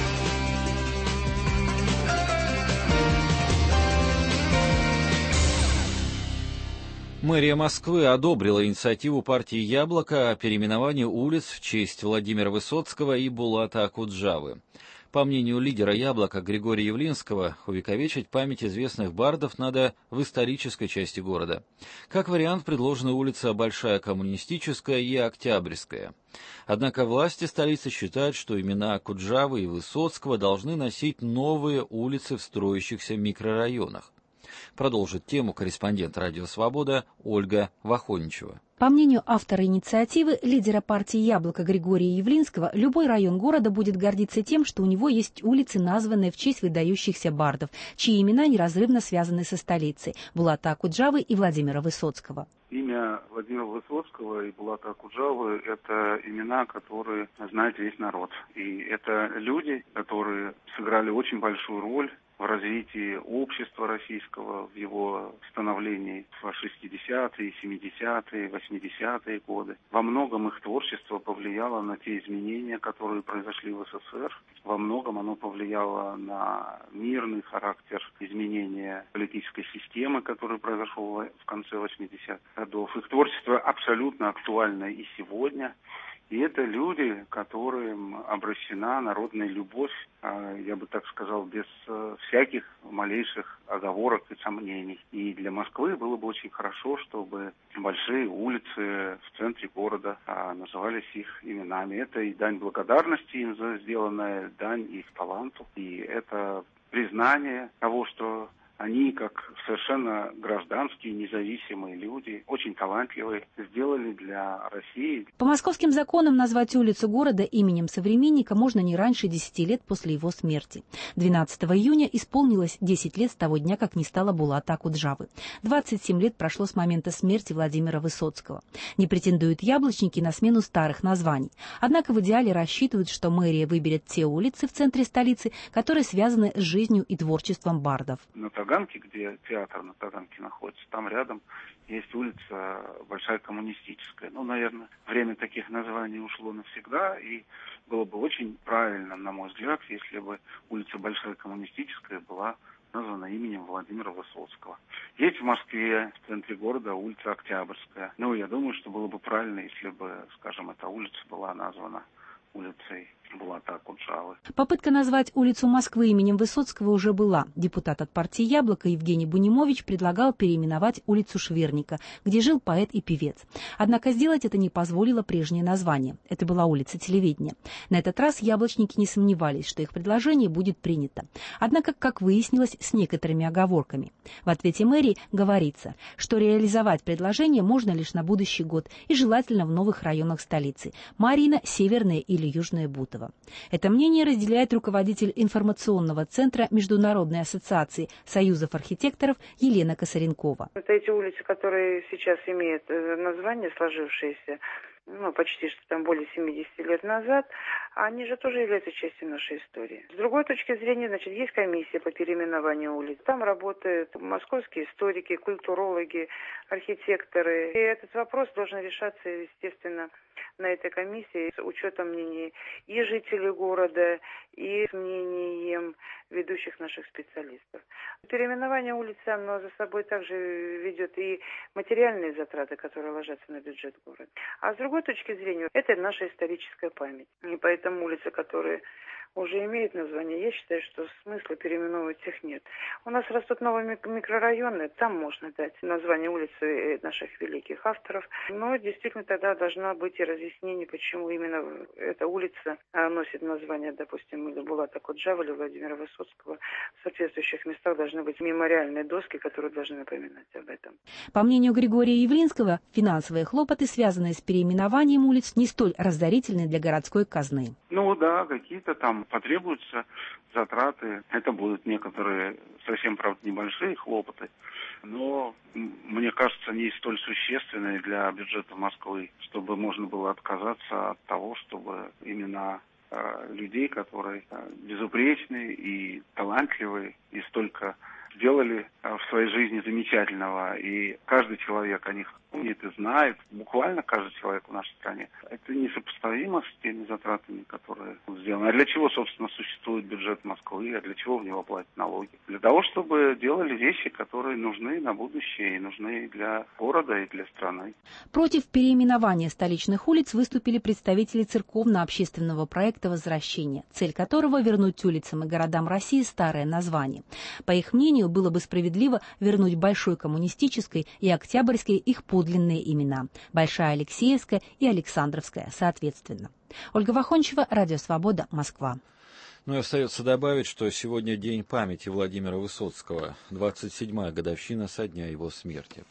Мэрия Москвы одобрила инициативу партии «Яблоко» о переименовании улиц в честь Владимира Высоцкого и Булата Акуджавы. По мнению лидера «Яблока» Григория Явлинского, увековечить память известных бардов надо в исторической части города. Как вариант предложены улицы Большая Коммунистическая и Октябрьская. Однако власти столицы считают, что имена Акуджавы и Высоцкого должны носить новые улицы в строящихся микрорайонах. Продолжит тему корреспондент «Радио Свобода» Ольга Вахоничева. По мнению автора инициативы, лидера партии «Яблоко» Григория Явлинского, любой район города будет гордиться тем, что у него есть улицы, названные в честь выдающихся бардов, чьи имена неразрывно связаны со столицей – Булата Акуджавы и Владимира Высоцкого. Имя Владимира Высоцкого и Булата Акуджавы – это имена, которые знает весь народ. И это люди, которые сыграли очень большую роль в развитии общества российского, в его становлении в шестидесятые, семидесятые, восьмидесятые годы. Во многом их творчество повлияло на те изменения, которые произошли в эс эс эр. Во многом оно повлияло на мирный характер изменения политической системы, который произошел в конце восьмидесятых годов. Их творчество абсолютно актуально и сегодня. И это люди, которым обращена народная любовь, я бы так сказал, без всяких малейших оговорок и сомнений. И для Москвы было бы очень хорошо, чтобы большие улицы в центре города назывались их именами. Это и дань благодарности им за сделанное, дань их таланту. И это признание того, что они, как совершенно гражданские, независимые люди, очень талантливые, сделали для России. По московским законам назвать улицу города именем современника можно не раньше десяти лет после его смерти. двенадцатого июня исполнилось десять лет с того дня, как не стало Булата Акуджавы. двадцать семь лет прошло с момента смерти Владимира Высоцкого. Не претендуют яблочники на смену старых названий. Однако в идеале рассчитывают, что мэрия выберет те улицы в центре столицы, которые связаны с жизнью и творчеством бардов. На Таганке, где театр на Таганке находится, там рядом есть улица Большая Коммунистическая. Ну, наверное, время таких названий ушло навсегда, и было бы очень правильно, на мой взгляд, если бы улица Большая Коммунистическая была названа именем Владимира Высоцкого. Есть в Москве, в центре города, улица Октябрьская. Ну, я думаю, что было бы правильно, если бы, скажем, эта улица была названа улицей Булата Акуджавы. Попытка назвать улицу Москвы именем Высоцкого уже была. Депутат от партии «Яблоко» Евгений Бунимович предлагал переименовать улицу Шверника, где жил поэт и певец. Однако сделать это не позволило прежнее название. Это была улица Телевидения. На этот раз яблочники не сомневались, что их предложение будет принято. Однако, как выяснилось, с некоторыми оговорками. В ответе мэрии говорится, что реализовать предложение можно лишь на будущий год и желательно в новых районах столицы – Марьино, Северное или Южное Бутово. Это мнение разделяет руководитель информационного центра Международной ассоциации союзов архитекторов Елена Косаренкова. Это эти улицы, которые сейчас имеют название сложившееся, ну, почти что там более семидесяти лет назад, они же тоже являются частью нашей истории. С другой точки зрения, значит, есть комиссия по переименованию улиц. Там работают московские историки, культурологи, архитекторы. И этот вопрос должен решаться, естественно, на этой комиссии с учетом мнений и жителей города, и с мнением ведущих наших специалистов. Переименование улицы, оно за собой также ведет и материальные затраты, которые ложатся на бюджет города. А с другой точки зрения, это наша историческая память. И поэтому улицы, которые уже имеют название, я считаю, что смысла переименовывать их нет. У нас растут новые микрорайоны, там можно дать название улицы наших великих авторов, но действительно тогда должна быть и разъяснение, почему именно эта улица носит название, допустим, или Булата Акуджавы, или Владимира Высоцкого. В соответствующих местах должны быть мемориальные доски, которые должны напоминать об этом. По мнению Григория Явлинского, финансовые хлопоты, связанные с переименованием улиц, не столь разорительны для городской казны. Ну да, какие-то там потребуются затраты. Это будут некоторые совсем, правда, небольшие хлопоты, но, мне кажется, они столь существенные для бюджета Москвы, чтобы можно было отказаться от того, чтобы имена э, людей, которые э, безупречные и талантливые, и столько сделали в своей жизни замечательного, и каждый человек о них помнит и знает, буквально каждый человек в нашей стране. Это несопоставимо с теми затратами, которые сделаны. А для чего, собственно, существует бюджет Москвы, а для чего в него платят налоги? Для того, чтобы делали вещи, которые нужны на будущее и нужны для города и для страны. Против переименования столичных улиц выступили представители церковно-общественного проекта «Возвращение», цель которого — вернуть улицам и городам России старое название. По их мнению, было бы справедливо вернуть Большой Коммунистической и Октябрьской их подлинные имена – Большая Алексеевская и Александровская, соответственно. Ольга Вахончева, Радио Свобода, Москва. Ну и остается добавить, что сегодня день памяти Владимира Высоцкого, двадцать седьмая годовщина со дня его смерти.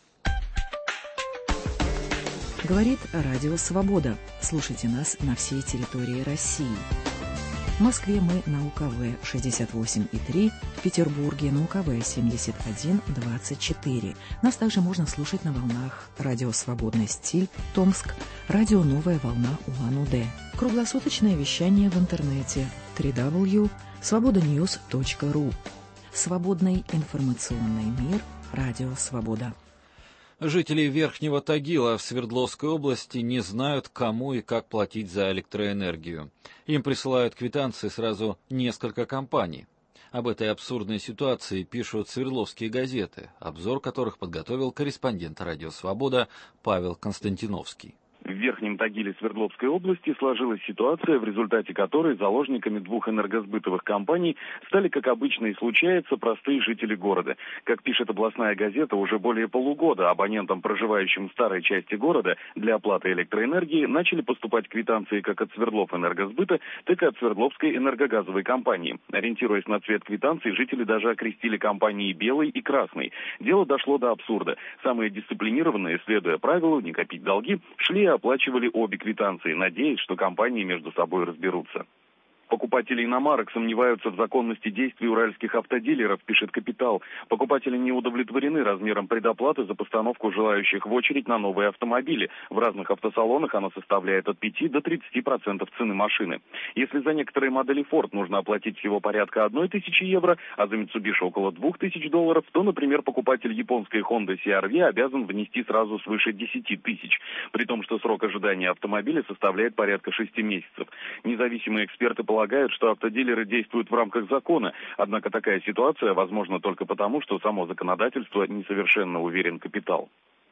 Говорит Радио Свобода. Слушайте нас на всей территории России. В Москве мы на УКВ шестьдесят восемь и три, в Петербурге на УКВ семьдесят один двадцать четыре. Нас также можно слушать на волнах Радио Свободный стиль, Томск, Радио Новая волна Улан-Удэ. Круглосуточное вещание в интернете дабл ю дабл ю дабл ю точка свобода ньюс точка ру. Свободный информационный мир. Радио Свобода. Жители Верхнего Тагила в Свердловской области не знают, кому и как платить за электроэнергию. Им присылают квитанции сразу несколько компаний. Об этой абсурдной ситуации пишут свердловские газеты, обзор которых подготовил корреспондент Радио Свобода Павел Константиновский. В Верхнем Тагиле Свердловской области сложилась ситуация, в результате которой заложниками двух энергосбытовых компаний стали, как обычно и случается, простые жители города. Как пишет областная газета, уже более полугода абонентам, проживающим в старой части города, для оплаты электроэнергии начали поступать квитанции как от Свердловэнергосбыта, так и от Свердловской энергогазовой компании. Ориентируясь на цвет квитанций, жители даже окрестили компании белой и красной. Дело дошло до абсурда. Самые дисциплинированные, следуя правилу «не копить долги», шли и оплачивали обе квитанции, надеясь, что компании между собой разберутся. Покупатели иномарок сомневаются в законности действий уральских автодилеров, пишет «Капитал». Покупатели не удовлетворены размером предоплаты за постановку желающих в очередь на новые автомобили. В разных автосалонах она составляет от пяти до тридцати процентов цены машины. Если за некоторые модели Ford нужно оплатить всего порядка одной тысячи евро, а за Mitsubishi около двух тысяч долларов, то, например, покупатель японской Honda си ар ви обязан внести сразу свыше десяти тысяч, при том, что срок ожидания автомобиля составляет порядка шести месяцев. Независимые эксперты полагают, Полагают, что автодилеры действуют в рамках закона, однако такая ситуация возможна только потому, что само законодательство несовершенно, уверен «Капитал».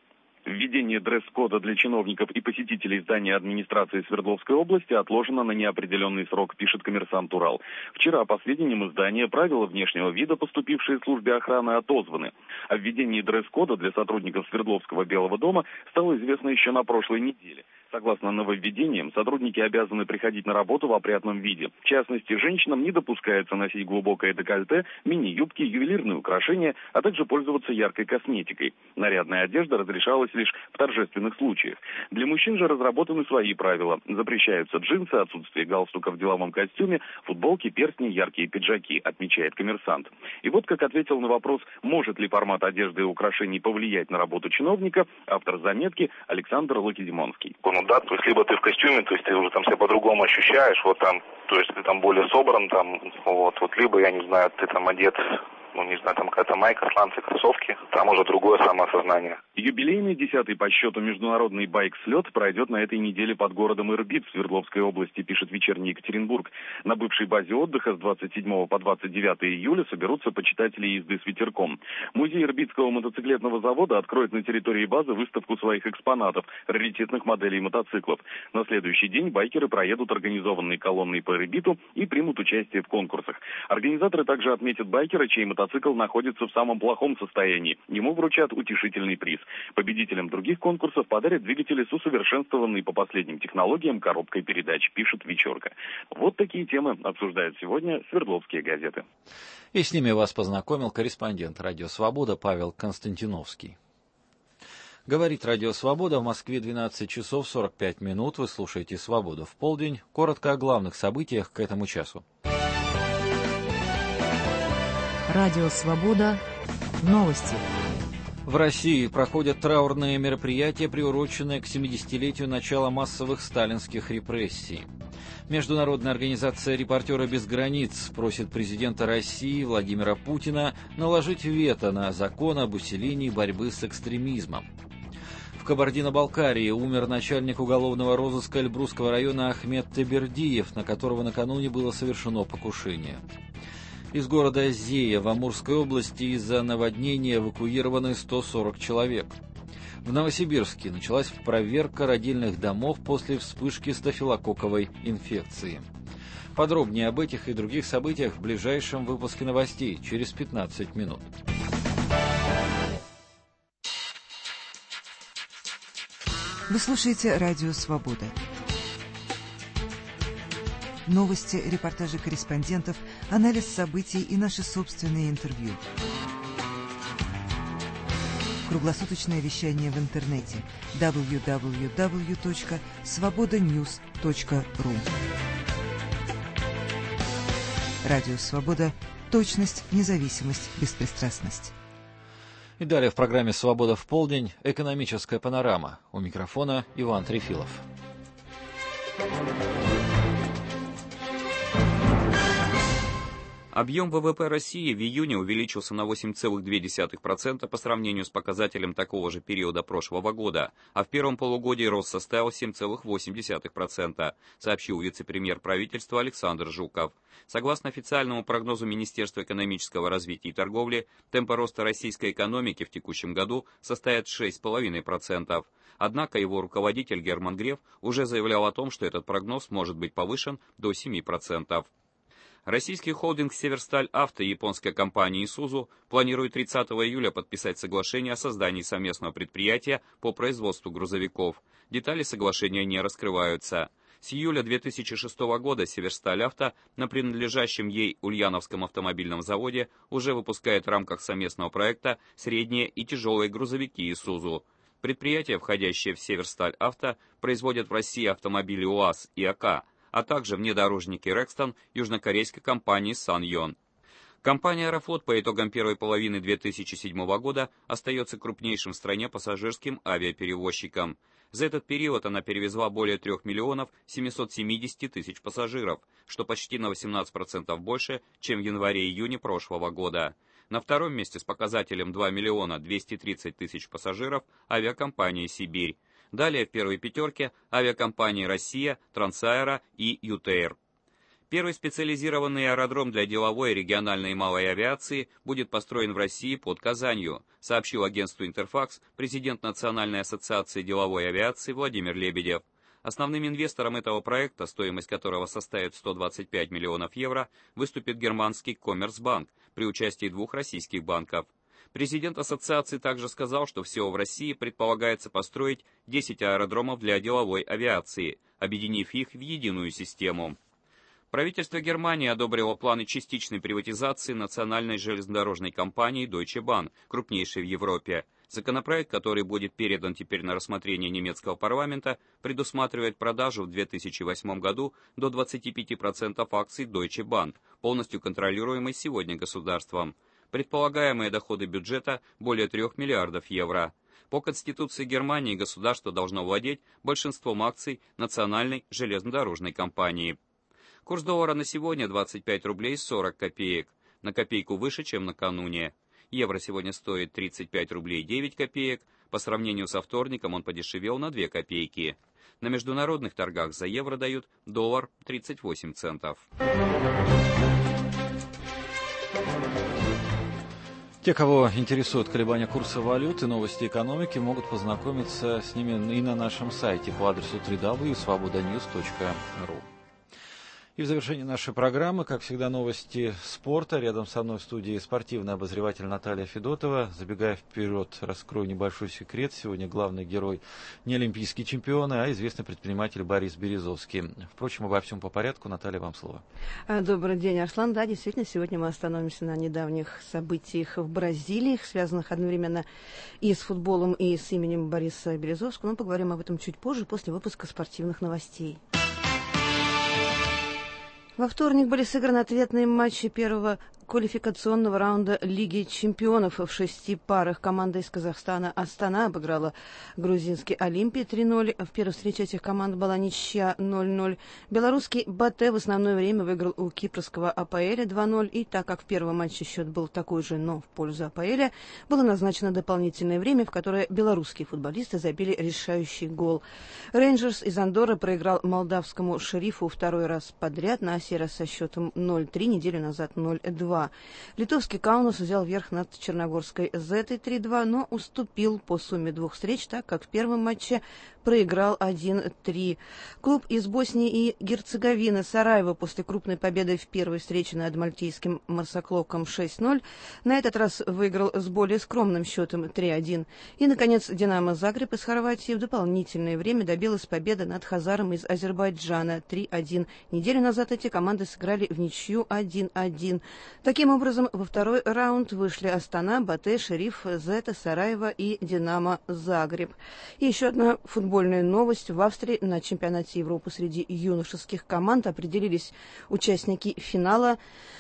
Введение дресс-кода для чиновников и посетителей здания администрации Свердловской области отложено на неопределенный срок, пишет «Коммерсант Урал». Вчера, по сведениям издания, правила внешнего вида, поступившие службе охраны, отозваны. О введении дресс-кода для сотрудников Свердловского Белого дома стало известно еще на прошлой неделе. Согласно нововведениям, сотрудники обязаны приходить на работу в опрятном виде. В частности, женщинам не допускается носить глубокое декольте, мини-юбки, ювелирные украшения, а также пользоваться яркой косметикой. Нарядная одежда разрешалась лишь в торжественных случаях. Для мужчин же разработаны свои правила. Запрещаются джинсы, отсутствие галстука в деловом костюме, футболки, перстни, яркие пиджаки, отмечает «Коммерсант». И вот как ответил на вопрос, может ли формат одежды и украшений повлиять на работу чиновника, автор заметки Александр Лакедемонский. Ну да, то есть либо ты в костюме, то есть ты уже там себя по-другому ощущаешь, вот там, то есть ты там более собран, там, вот, вот, либо, я не знаю, ты там одет, ну, не знаю, там какая-то майка, сланцы, кроссовки, там уже другое самоосознание. Юбилейный десятый по счету международный байк-слет пройдет на этой неделе под городом Ирбит в Свердловской области, пишет «Вечерний Екатеринбург». На бывшей базе отдыха с двадцать седьмого по двадцать девятое июля соберутся почитатели езды с ветерком. Музей Ирбитского мотоциклетного завода откроет на территории базы выставку своих экспонатов, раритетных моделей мотоциклов. На следующий день байкеры проедут организованной колонной по Ирбиту и примут участие в конкурсах. Организаторы также отметят байкера, чей мотоцикл находится в самом плохом состоянии. Ему вручат утешительный приз. Победителям других конкурсов подарят двигатели с усовершенствованной по последним технологиям коробкой передач, пишет «Вечерка». Вот такие темы обсуждают сегодня свердловские газеты. И с ними вас познакомил корреспондент «Радио Свобода» Павел Константиновский. Говорит «Радио Свобода», в Москве двенадцать часов сорок пять минут. Вы слушаете «Свободу в полдень». Коротко о главных событиях к этому часу. Радио «Свобода». Новости. В России проходят траурные мероприятия, приуроченные к семидесятилетию начала массовых сталинских репрессий. Международная организация «Репортеры без границ» просит президента России Владимира Путина наложить вето на закон об усилении борьбы с экстремизмом. В Кабардино-Балкарии умер начальник уголовного розыска Эльбрусского района Ахмед Тебердиев, на которого накануне было совершено покушение. Из города Зея в Амурской области из-за наводнения эвакуированы сто сорок человек. В Новосибирске началась проверка родильных домов после вспышки стафилококковой инфекции. Подробнее об этих и других событиях в ближайшем выпуске новостей через пятнадцать минут. Вы слушаете «Радио Свобода». Новости, репортажи корреспондентов, анализ событий и наши собственные интервью. Круглосуточное вещание в интернете дабл ю дабл ю дабл ю точка свобода ньюс точка ру. Радио «Свобода». Точность, независимость, беспристрастность. И далее в программе «Свобода в полдень» экономическая панорама. У микрофона Иван Трефилов. Объем вэ вэ пэ России в июне увеличился на восемь целых две десятых процента по сравнению с показателем такого же периода прошлого года, а в первом полугодии рост составил семь целых восемь десятых процента, сообщил вице-премьер правительства Александр Жуков. Согласно официальному прогнозу Министерства экономического развития и торговли, темпы роста российской экономики в текущем году составят шесть целых пять десятых процента. Однако его руководитель Герман Греф уже заявлял о том, что этот прогноз может быть повышен до семи процентов. Российский холдинг «Северсталь Авто» и японская компания «Исузу» планируют тридцатого июля подписать соглашение о создании совместного предприятия по производству грузовиков. Детали соглашения не раскрываются. С июля две тысячи шестого года «Северсталь Авто» на принадлежащем ей Ульяновском автомобильном заводе уже выпускает в рамках совместного проекта средние и тяжелые грузовики «Исузу». Предприятия, входящие в «Северсталь Авто», производят в России автомобили УАЗ и АК, а также внедорожники Рекстон южнокорейской компании Саньон. Компания «Аэрофлот» по итогам первой половины две тысячи седьмого года остается крупнейшим в стране пассажирским авиаперевозчиком. За этот период она перевезла более трёх миллионов семисот семидесяти тысяч пассажиров, что почти на восемнадцать процентов больше, чем в январе-июне прошлого года. На втором месте с показателем два миллиона двести тридцать тысяч пассажиров авиакомпания «Сибирь». Далее в первой пятерке авиакомпании «Россия», «Трансаэро» и «Ютейр». Первый специализированный аэродром для деловой, региональной и малой авиации будет построен в России под Казанью, сообщил агентству «Интерфакс» президент Национальной ассоциации деловой авиации Владимир Лебедев. Основным инвестором этого проекта, стоимость которого составит сто двадцать пять миллионов евро, выступит германский Коммерцбанк при участии двух российских банков. Президент ассоциации также сказал, что всего в России предполагается построить десять аэродромов для деловой авиации, объединив их в единую систему. Правительство Германии одобрило планы частичной приватизации национальной железнодорожной компании Deutsche Bahn, крупнейшей в Европе. Законопроект, который будет передан теперь на рассмотрение немецкого парламента, предусматривает продажу в две тысячи восьмом году до двадцати пяти процентов акций Deutsche Bahn, полностью контролируемой сегодня государством. Предполагаемые доходы бюджета более трех миллиардов евро. По Конституции Германии государство должно владеть большинством акций национальной железнодорожной компании. Курс доллара на сегодня двадцать пять рублей сорок копеек, на копейку выше, чем накануне. Евро сегодня стоит тридцать пять рублей девять копеек, по сравнению со вторником он подешевел на две копейки. На международных торгах за евро дают доллар тридцать восемь центов. Те, кого интересуют колебания курса валют и новости экономики, могут познакомиться с ними и на нашем сайте по адресу дабл ю дабл ю дабл ю точка свобода ньюс точка ру. И в завершении нашей программы, как всегда, новости спорта. Рядом со мной в студии спортивный обозреватель Наталья Федотова. Забегая вперед, раскрою небольшой секрет. Сегодня главный герой не олимпийский чемпион, а известный предприниматель Борис Березовский. Впрочем, обо всем по порядку. Наталья, вам слово. Добрый день, Арслан. Да, действительно, сегодня мы остановимся на недавних событиях в Бразилии, связанных одновременно и с футболом, и с именем Бориса Березовского. Но поговорим об этом чуть позже, после выпуска спортивных новостей. Во вторник были сыграны ответные матчи первого квалификационного раунда Лиги чемпионов в шести парах. Команда из Казахстана «Астана» обыграла грузинский «Олимпий» три ноль. В первой встрече этих команд была ничья ноль ноль. Белорусский «Батэ» в основное время выиграл у кипрского «Апоэля» два ноль. И так как в первом матче счет был такой же, но в пользу «Апоэля», было назначено дополнительное время, в которое белорусские футболисты забили решающий гол. «Рейнджерс» из Андорры проиграл молдавскому «Шерифу» второй раз подряд, на сей раз со счетом ноль три, неделю назад ноль два. Литовский «Каунас» взял верх над черногорской «Зетой» три два, но уступил по сумме двух встреч, так как в первом матче проиграл один три. Клуб из Боснии и Герцеговины «Сараево» после крупной победы в первой встрече над мальтийским «Марсоклоком» шесть ноль на этот раз выиграл с более скромным счетом три один. И, наконец, «Динамо Загреб» из Хорватии в дополнительное время добилась победы над «Хазаром» из Азербайджана три один. Неделю назад эти команды сыграли в ничью один один. Таким образом, во второй раунд вышли «Астана», «Батэ», «Шериф», «Зета», «Сараево» и «Динамо Загреб». И еще одна футбольная новость. В Австрии на чемпионате Европы среди юношеских команд определились участники финала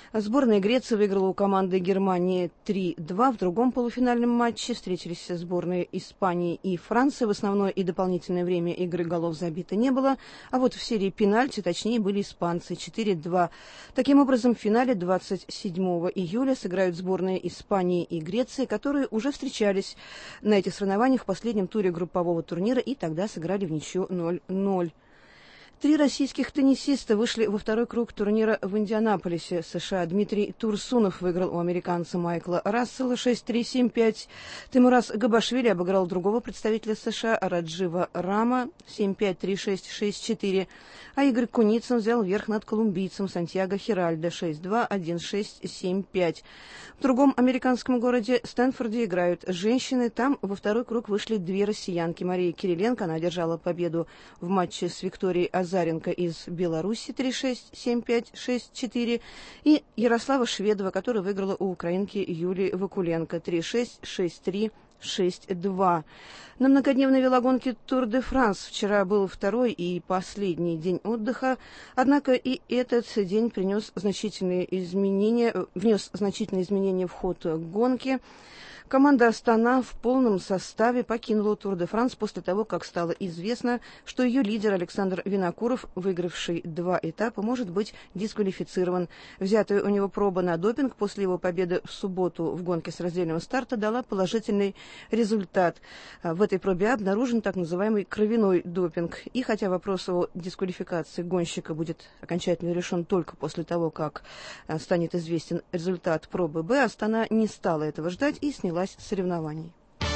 Сборная Греции выиграла у команды Германии три-два. В другом полуфинальном матче встретились сборные Испании и Франции. В основное и дополнительное время игры голов забито не было. А вот в серии пенальти точнее были испанцы четыре-два. Таким образом, в финале двадцать седьмого июля сыграют сборные Испании и Греции, которые уже встречались на этих соревнованиях в последнем туре группового турнира и тогда сыграли в ничью ноль-ноль. Три российских теннисиста вышли во второй круг турнира в Индианаполисе, США. Дмитрий Турсунов выиграл у американца Майкла Рассела шесть-три, семь-пять. Тимурас Габашвили обыграл другого представителя США Раджива Рама семь-пять, три-шесть, шесть-четыре. А Игорь Куницын взял верх над колумбийцем Сантьяго Хиральдо шесть-два, один-шесть, семь-пять. В другом американском городе Стэнфорде играют женщины. Там во второй круг вышли две россиянки. Мария Кириленко, она одержала победу в матче с Викторией Азаренко из Беларуси три-шесть, семь-пять, шесть-четыре. И Ярослава Шведова, которая выиграла у украинки Юлии Вакуленко три-шесть, шесть-три, шесть-два. На многодневной велогонке Тур де Франс вчера был второй и последний день отдыха, однако и этот день принес значительные изменения, внес значительные изменения в ход гонки. Команда «Астана» в полном составе покинула Тур де Франс после того, как стало известно, что ее лидер Александр Винокуров, выигравший два этапа, может быть дисквалифицирован. Взятая у него проба на допинг после его победы в субботу в гонке с раздельного старта дала положительный результат. В этой пробе обнаружен так называемый кровяной допинг. И хотя вопрос о дисквалификации гонщика будет окончательно решен только после того, как станет известен результат пробы Б, «Астана» не стала этого ждать и сняла соревнований.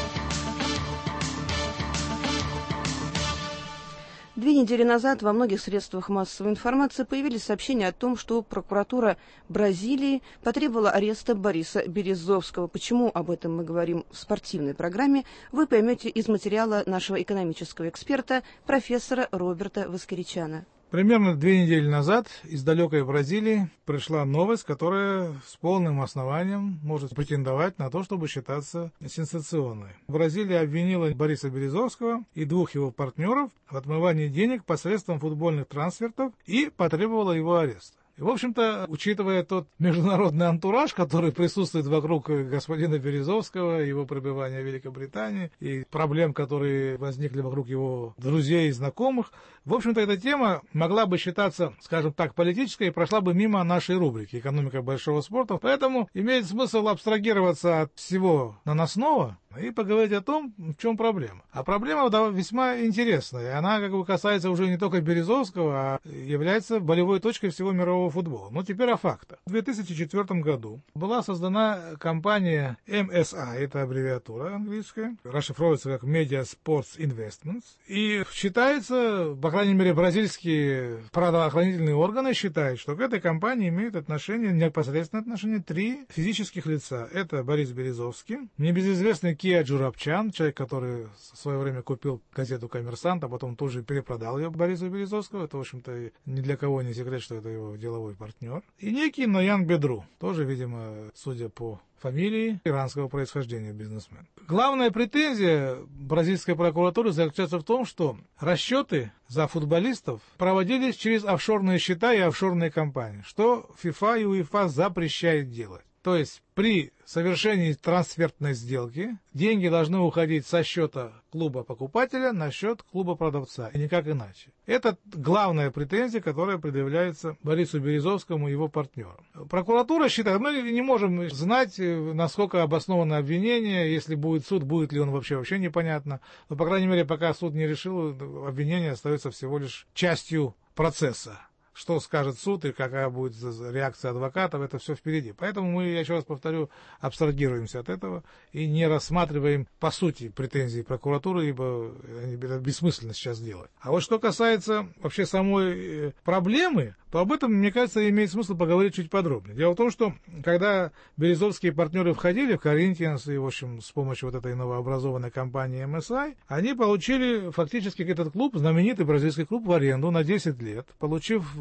Две недели назад во многих средствах массовой информации появились сообщения о том, что прокуратура Бразилии потребовала ареста Бориса Березовского. Почему об этом мы говорим в спортивной программе, вы поймете из материала нашего экономического эксперта, профессора Роберта Воскеричана. Примерно две недели назад из далекой Бразилии пришла новость, которая с полным основанием может претендовать на то, чтобы считаться сенсационной. Бразилия обвинила Бориса Березовского и двух его партнеров в отмывании денег посредством футбольных трансфертов и потребовала его ареста. И, в общем-то, учитывая тот международный антураж, который присутствует вокруг господина Березовского, его пребывания в Великобритании и проблем, которые возникли вокруг его друзей и знакомых, в общем-то, эта тема могла бы считаться, скажем так, политической и прошла бы мимо нашей рубрики «Экономика большого спорта». Поэтому имеет смысл абстрагироваться от всего наносного и поговорить о том, в чем проблема. А проблема да, весьма интересная. Она как бы касается уже не только Березовского, а является болевой точкой всего мирового футбола. Но теперь о фактах. В две тысячи четвёртом году была создана компания эм эс эй, это аббревиатура английская, расшифровывается как Media Sports Investments. И считается, по крайней мере, бразильские правоохранительные органы считают, что к этой компании имеют отношение, непосредственное отношение три физических лица. Это Борис Березовский, небезызвестный Кия Джурабчан, человек, который в свое время купил газету «Коммерсант», а потом тоже перепродал ее Борису Березовскому. Это, в общем-то, ни для кого не секрет, что это его деловой партнер. И некий Ноян Бедру, тоже, видимо, судя по фамилии, иранского происхождения бизнесмен. Главная претензия бразильской прокуратуры заключается в том, что расчеты за футболистов проводились через офшорные счета и офшорные компании, что ФИФА и УЕФА запрещает делать. То есть при совершении трансфертной сделки деньги должны уходить со счета клуба-покупателя на счет клуба-продавца, и никак иначе. Это главная претензия, которая предъявляется Борису Березовскому и его партнерам. Прокуратура считает, мы не можем знать, насколько обосновано обвинение, если будет суд, будет ли он вообще, вообще непонятно. Но, по крайней мере, пока суд не решил, обвинение остается всего лишь частью процесса. Что скажет суд и какая будет реакция адвокатов, это все впереди. Поэтому мы, я еще раз повторю, абстрагируемся от этого и не рассматриваем по сути претензии прокуратуры, ибо это бессмысленно сейчас делать. А вот что касается вообще самой проблемы, то об этом, мне кажется, имеет смысл поговорить чуть подробнее. Дело в том, что когда березовские партнеры входили в Corinthians и, в общем, с помощью вот этой новообразованной компании эм эс эй, они получили фактически этот клуб, знаменитый бразильский клуб, в аренду на десять лет, получив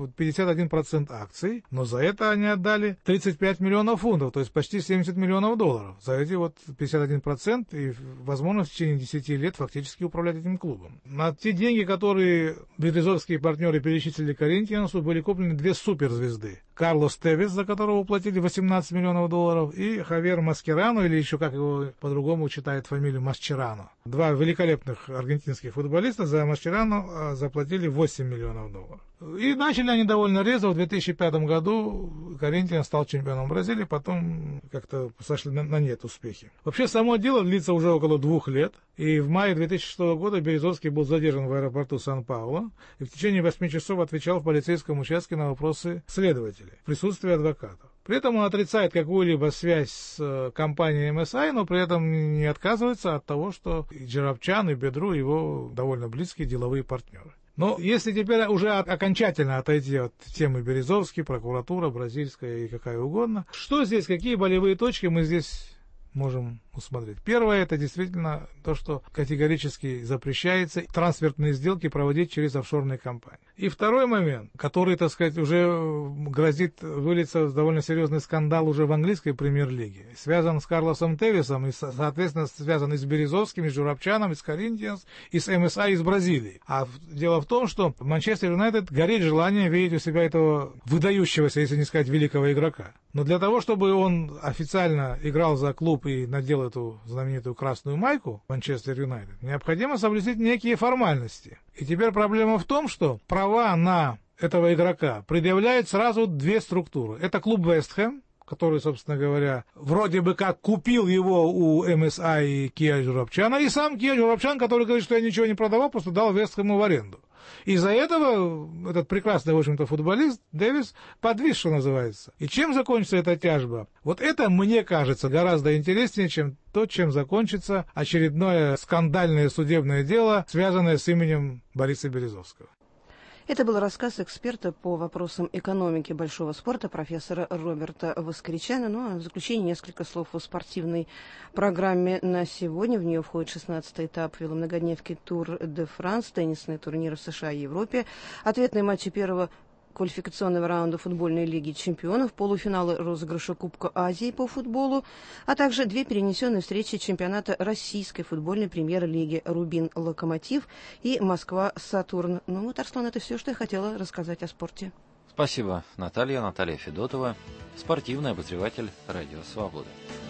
пятьдесят один процент акций, но за это они отдали тридцать пять миллионов фунтов, то есть почти семьдесят миллионов долларов. За эти вот пятьдесят один процент и возможность в течение десяти лет фактически управлять этим клубом. На те деньги, которые березовские партнеры перечислили Коринтиансу, были куплены две суперзвезды. Карлос Тевес, за которого уплатили восемнадцать миллионов долларов, и Хавьер Маскерано, или еще как его по-другому читает фамилию Масчерано. Два великолепных аргентинских футболиста за Масчерано заплатили восемь миллионов долларов. И начали они довольно резво. В две тысячи пятом году Коринтианс стал чемпионом Бразилии, потом как-то сошли на, на нет успехи. Вообще, само дело длится уже около двух лет. И в мае две тысячи шестого года Березовский был задержан в аэропорту Сан-Пауло и в течение восьми часов отвечал в полицейском участке на вопросы следователей в присутствии адвокатов. При этом он отрицает какую-либо связь с компанией эм эс ай, но при этом не отказывается от того, что и Джарабчан, и Бедру его довольно близкие деловые партнеры. Но если теперь уже окончательно отойти от темы Березовский, прокуратура, бразильская и какая угодно, что здесь, какие болевые точки мы здесь можем усмотреть? Первое, это действительно то, что категорически запрещается трансферные сделки проводить через офшорные компании. И второй момент, который, так сказать, уже грозит вылиться в довольно серьезный скандал уже в английской премьер-лиге, связан с Карлосом Тевесом и, соответственно, связан и с Березовским, и с Джурабчаном, и с Коринтианс, и с эм эс ай из Бразилии. А дело в том, что Манчестер Юнайтед горит желанием видеть у себя этого выдающегося, если не сказать великого игрока. Но для того, чтобы он официально играл за клуб и надел эту знаменитую красную майку Манчестер Юнайтед, необходимо соблюсти некие формальности. И теперь проблема в том, что права на этого игрока предъявляют сразу две структуры. Это клуб Вест Хэм, который, собственно говоря, вроде бы как купил его у эм эс ай и Киа Джурабчана, и сам Киа Джурабчан, который говорит, что я ничего не продавал, просто дал Вест Хэму в аренду. Из-за этого этот прекрасный, в общем-то, футболист Дэвис подвис, что называется. И чем закончится эта тяжба? Вот это, мне кажется, гораздо интереснее, чем то, чем закончится очередное скандальное судебное дело, связанное с именем Бориса Березовского. Это был рассказ эксперта по вопросам экономики большого спорта профессора Роберта Воскричана. Ну а в заключение несколько слов о спортивной программе на сегодня. В нее входит шестнадцатый этап веломногодневки Тур де Франс, теннисные турниры в США и Европе, ответные матчи первого квалификационного раунда футбольной лиги чемпионов, полуфиналы розыгрыша Кубка Азии по футболу, а также две перенесенные встречи чемпионата российской футбольной премьер-лиги «Рубин-Локомотив» и «Москва-Сатурн». Ну вот, Арслан, это все, что я хотела рассказать о спорте. Спасибо, Наталья. Наталья Федотова, спортивный обозреватель «Радио Свобода».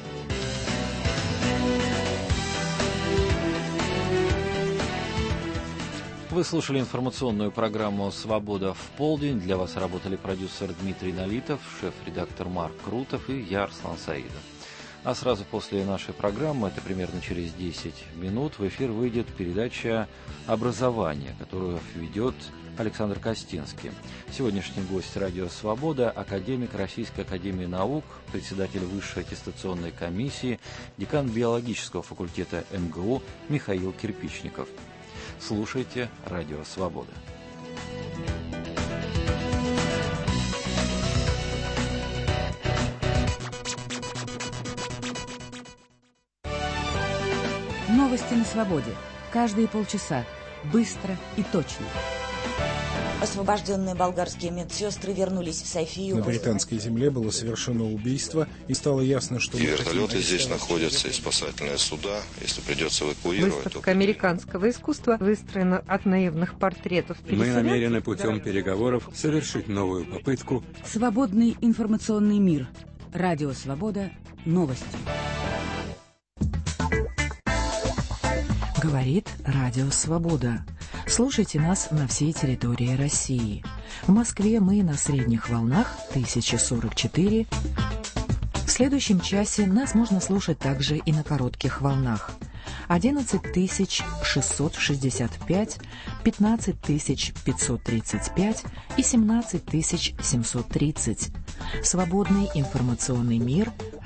Вы слушали информационную программу «Свобода в полдень». Для вас работали продюсер Дмитрий Налитов, шеф-редактор Марк Крутов и я, Арслан Саидов. А сразу после нашей программы, это примерно через десять минут, в эфир выйдет передача «Образование», которую ведет Александр Костинский. Сегодняшний гость «Радио Свобода» – академик Российской академии наук, председатель Высшей аттестационной комиссии, декан биологического факультета эм гэ у Михаил Кирпичников. Слушайте «Радио Свобода». Новости на свободе. Каждые полчаса. Быстро и точно. Освобожденные болгарские медсестры вернулись в Софию. На британской земле было совершено убийство, и стало ясно, что... И вертолеты здесь находятся, и спасательные суда, если придется эвакуировать... Выставка американского искусства выстроена от наивных портретов. Мы намерены путем переговоров совершить новую попытку. Свободный информационный мир. Радио Свобода. Новости. Говорит Радио Свобода. Слушайте нас на всей территории России. В Москве мы на средних волнах тысяча сорок четыре. В следующем часе нас можно слушать также и на коротких волнах. одиннадцать тысяч шестьсот шестьдесят пять, пятнадцать тысяч пятьсот тридцать пять и семнадцать тысяч семьсот тридцать. Свободный информационный мир.